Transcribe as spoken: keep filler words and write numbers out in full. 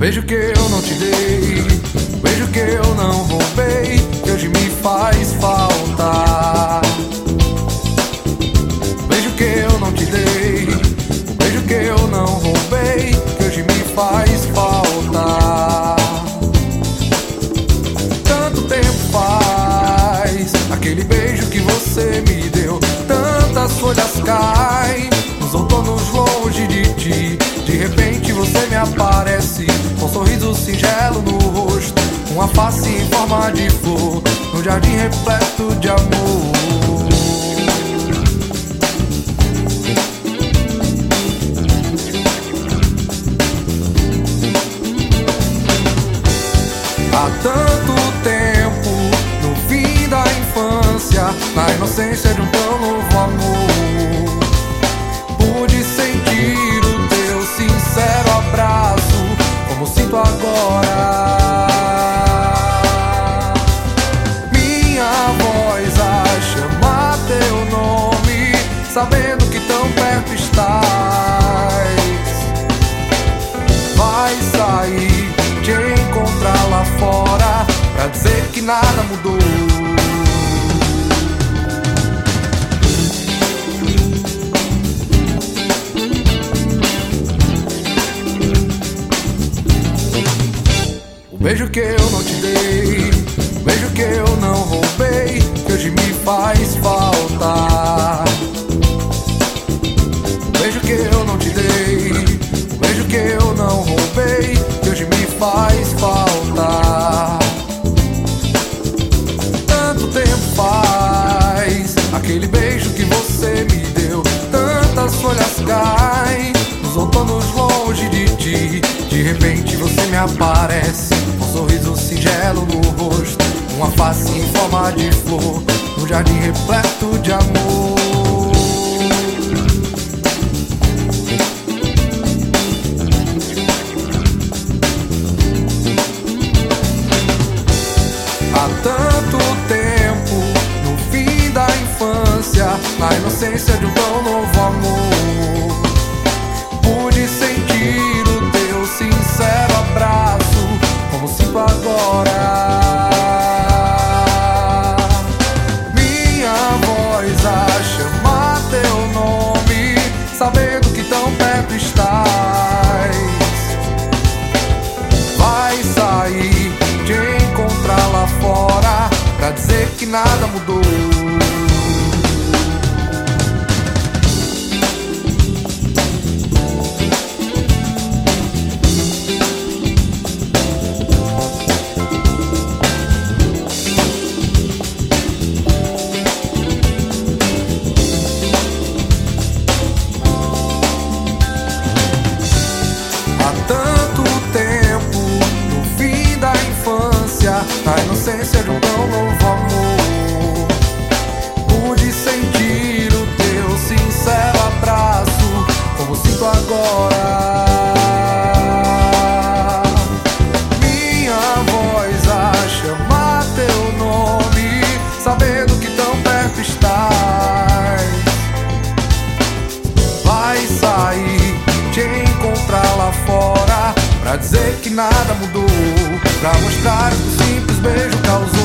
beijo que eu não te dei, beijo que eu não roubei, que hoje me faz falta. Beijo que eu não te dei, beijo que eu não roubei, que hoje me faz falta. Tanto tempo faz, aquele beijo que você me deu, tantas folhas caem nos outonos longe de ti. De repente você me aparece com um sorriso singelo no rosto, uma face em forma de flor, num jardim repleto de amor. Há tanto tempo, no fim da infância, na inocência de um tão novo amor, pude sentir o teu sincero abraço, como sinto agora. Minha voz a chamar teu nome, sabendo que tão perto estás. Vai sair, te encontrar lá fora, pra dizer que nada mudou. O beijo que eu não te dei, o beijo que eu não roubei, que hoje me faz falta. O beijo que eu não te dei, o beijo que eu não roubei, que hoje me faz falta. Tanto tempo faz, aquele beijo que você me deu, tantas folhas caem nos outonos longe de ti. De repente você me aparece com um sorriso singelo no rosto, uma face em forma de flor, num jardim repleto de amor. Há tanto tempo, no fim da infância, na inocência de um tão novo amor, pude sentir o teu sincero abraço, como sinto agora. Minha voz a chamar teu nome, sabendo que tão perto estás. Vai sair, te encontrar lá fora, pra dizer que nada mudou. Na inocência de um tão novo amor, pude sentir o teu sincero abraço, como sinto agora. Minha voz a chamar teu nome, sabendo que tão perto estás. Vai sair, te encontrar lá fora, pra dizer que nada mudou, pra mostrar que o simples beijo causou.